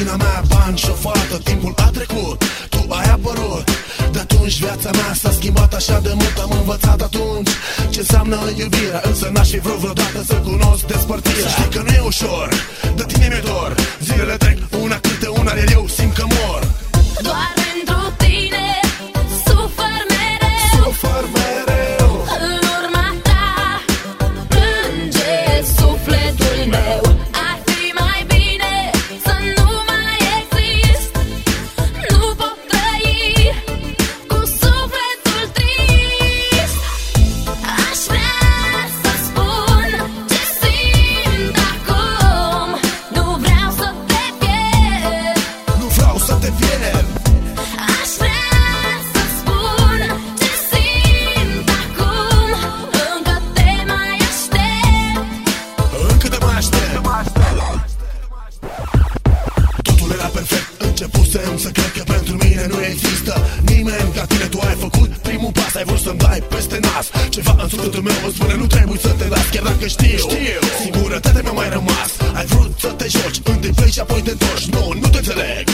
mâna mea bani și o fată. Timpul a trecut, tu ai apărut. De atunci viața mea s-a schimbat așa de mult. Am învățat atunci ce înseamnă iubirea, însă n-aș fi vrut vreodată să cunosc despărțirea. Știi că nu e ușor, de tine mi-e dor. Zilele trec una câte una, iar eu simt că mor. Doar pentru tine sufăr mereu, sufăr mereu. în urma ta plânge sufletul meu. Ar fi mai bine să nu mai exist. Nu pot trăi cu sufletul trist. Aș vrea să spun ce simt acum. Nu vreau să te pierd. Nu vreau să te pierd. Aș vrea să spun ce simt acum. Încă te mai aștept. Încă te mai aștept. Totul era perfect, începusem să cred că pentru mine nu există nimeni ca tine. Tu ai făcut primul pas, ai vrut să-mi dai peste nas. Ceva în sufletul meu îmi spune nu trebuie să te las. Chiar dacă știu, singurătatea mi-a mai rămas. Ai vrut să te joci, întâi pleci și apoi te întorci. Nu te înțeleg.